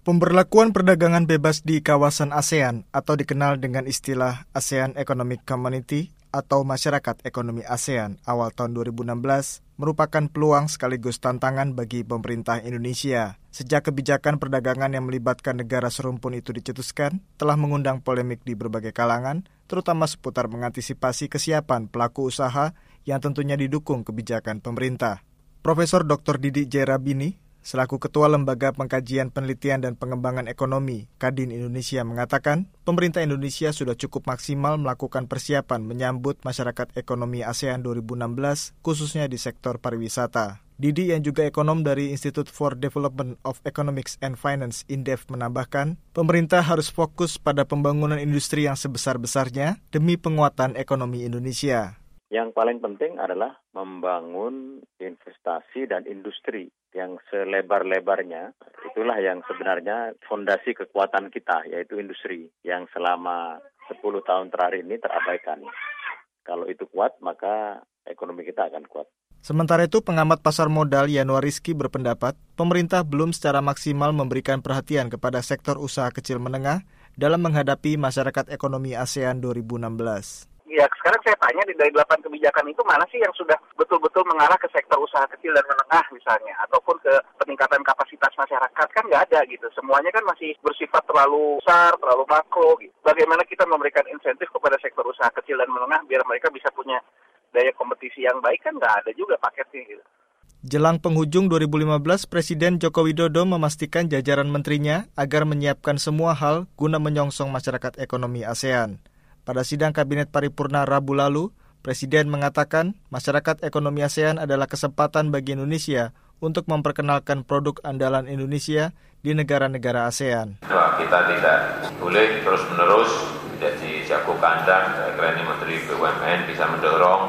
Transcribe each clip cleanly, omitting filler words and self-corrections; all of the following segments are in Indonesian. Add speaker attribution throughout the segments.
Speaker 1: Pemberlakuan perdagangan bebas di kawasan ASEAN atau dikenal dengan istilah ASEAN Economic Community atau Masyarakat Ekonomi ASEAN awal tahun 2016 merupakan peluang sekaligus tantangan bagi pemerintah Indonesia. Sejak kebijakan perdagangan yang melibatkan negara serumpun itu dicetuskan, telah mengundang polemik di berbagai kalangan, terutama seputar mengantisipasi kesiapan pelaku usaha yang tentunya didukung kebijakan pemerintah. Profesor Dr. Didi J. Rabini, selaku Ketua Lembaga Pengkajian Penelitian dan Pengembangan Ekonomi, Kadin Indonesia mengatakan, pemerintah Indonesia sudah cukup maksimal melakukan persiapan menyambut masyarakat ekonomi ASEAN 2016, khususnya di sektor pariwisata. Didi yang juga ekonom dari Institute for Development of Economics and Finance (INDEF) menambahkan, pemerintah harus fokus pada pembangunan industri yang sebesar-besarnya demi penguatan ekonomi Indonesia.
Speaker 2: Yang paling penting adalah membangun investasi dan industri yang selebar-lebarnya. Itulah yang sebenarnya fondasi kekuatan kita, yaitu industri yang selama 10 tahun terakhir ini terabaikan. Kalau itu kuat, maka ekonomi kita akan kuat.
Speaker 1: Sementara itu, pengamat pasar modal Yanuar Rizky berpendapat, pemerintah belum secara maksimal memberikan perhatian kepada sektor usaha kecil menengah dalam menghadapi masyarakat ekonomi ASEAN 2016.
Speaker 3: Ya, sekarang saya tanya dari 8 kebijakan itu mana sih yang sudah betul-betul mengarah ke sektor usaha kecil dan menengah misalnya, ataupun ke peningkatan kapasitas masyarakat, kan nggak ada gitu. Semuanya kan masih bersifat terlalu besar, terlalu makro gitu. Bagaimana kita memberikan insentif kepada sektor usaha kecil dan menengah biar mereka bisa punya daya kompetisi yang baik, kan nggak ada juga paketnya gitu.
Speaker 1: Jelang penghujung 2015, Presiden Joko Widodo memastikan jajaran menterinya agar menyiapkan semua hal guna menyongsong masyarakat ekonomi ASEAN. Pada sidang Kabinet Paripurna Rabu lalu, Presiden mengatakan masyarakat ekonomi ASEAN adalah kesempatan bagi Indonesia untuk memperkenalkan produk andalan Indonesia di negara-negara ASEAN.
Speaker 4: Kita tidak boleh terus-menerus jadi jago kandang. Saya kira ini Menteri BUMN bisa mendorong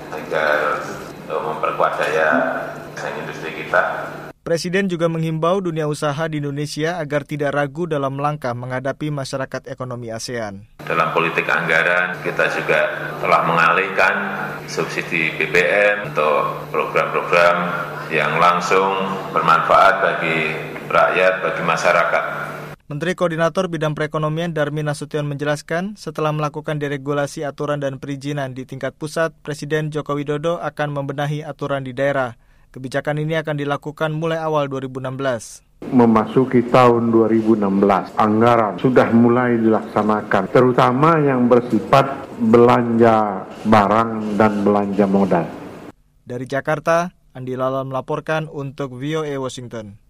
Speaker 4: agar memperkuat daya saing industri kita.
Speaker 1: Presiden juga menghimbau dunia usaha di Indonesia agar tidak ragu dalam langkah menghadapi masyarakat ekonomi ASEAN.
Speaker 4: Dalam politik anggaran, kita juga telah mengalihkan subsidi BBM untuk program-program yang langsung bermanfaat bagi rakyat, bagi masyarakat.
Speaker 1: Menteri Koordinator Bidang Perekonomian Darmin Nasution menjelaskan, setelah melakukan deregulasi aturan dan perizinan di tingkat pusat, Presiden Joko Widodo akan membenahi aturan di daerah. Kebijakan ini akan dilakukan mulai awal 2016.
Speaker 5: Memasuki tahun 2016, anggaran sudah mulai dilaksanakan, terutama yang bersifat belanja barang dan belanja modal.
Speaker 1: Dari Jakarta, Andi Lala melaporkan untuk VOA Washington.